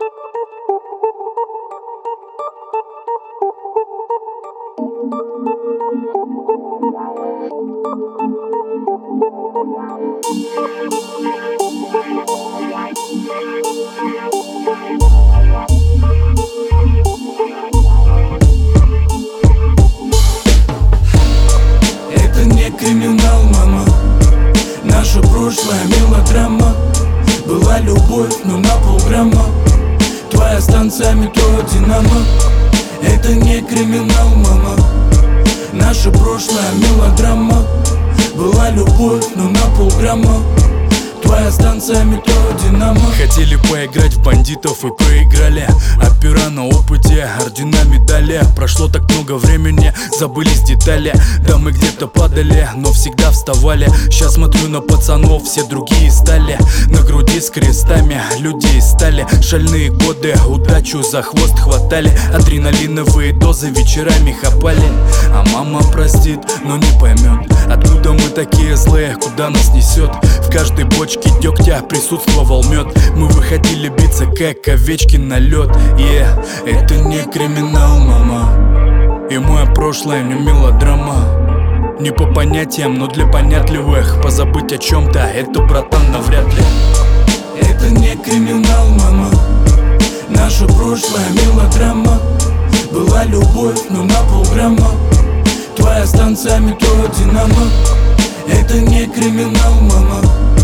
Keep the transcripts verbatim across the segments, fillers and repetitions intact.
Это не криминал, мама. Наша прошлая мелодрама. Была любовь, но на полграмма. Твоя станция метро Динамо. Это не криминал, мама. Наша прошлая мелодрама. Была любовь, но на полграмма. Твоя станция метро Динамо. Хотели поиграть в бандитов и проиграли. Опера на опыте, ордена, медали. Прошло так много времени, забылись детали. Да мы где-то падали, но всегда вставали. Сейчас смотрю на пацанов, все другие стали. На груди с крестами людей стали. Шальные годы, удачу за хвост хватали. Адреналиновые дозы вечерами хапали. А мама простит, но не поймет, откуда мы такие злые, куда нас несет. В каждой бочке дегтя присутствовал мед. Мы выходили биться, как овечки на лед. Yeah, это не криминал, мама. И мое прошлое не мелодрама. Не по понятиям, но для понятливых. Позабыть о чем-то, это, братан, навряд ли. Это не криминал, мама. Наша прошлая мелодрама. Была любовь, но на полграмма. Твоя станция метро Динамо. Это не криминал, мама.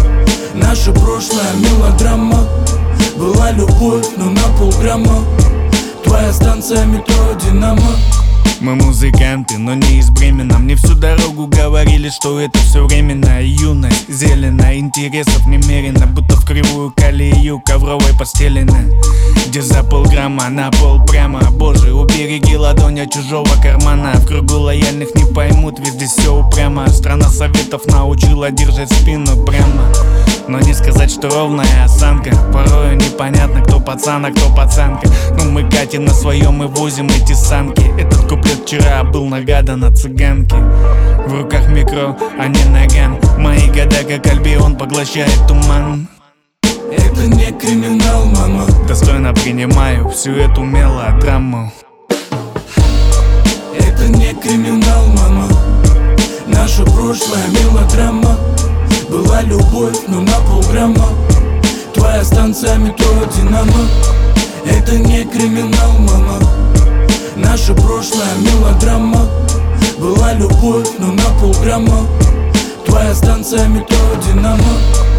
Наша прошлая мелодрама. Была любовь, но на полграмма. Твоя станция метро Динамо. Мы музыканты, но не из Бремена. Мне всю дорогу говорили, что это все временно. Юность зелена, интересов немерено. Будто в кривую колею ковровой постелено. Где за полграмма на пол прямо. Боже, убереги ладонь от чужого кармана. В кругу лояльных не поймут, везде все упрямо. Страна советов научила держать спину прямо. Но не сказать, что ровная осанка. Порою непонятно, кто пацан, а кто пацанка. Но мы катим на своем и возим эти санки. Этот куплет вчера был нагадан от цыганки. В руках микро, а не наган. Мои года, как Альбион, поглощает туман. Это не криминал, мама. Достойно принимаю всю эту мелодраму. Это не криминал, мама. Наша прошлая мелодрама. Была любовь, но на полграмма. Твоя станция метро Динамо. Это не криминал, мама. Наша прошлая мелодрама. Была любовь, но на полграмма. Твоя станция метро Динамо.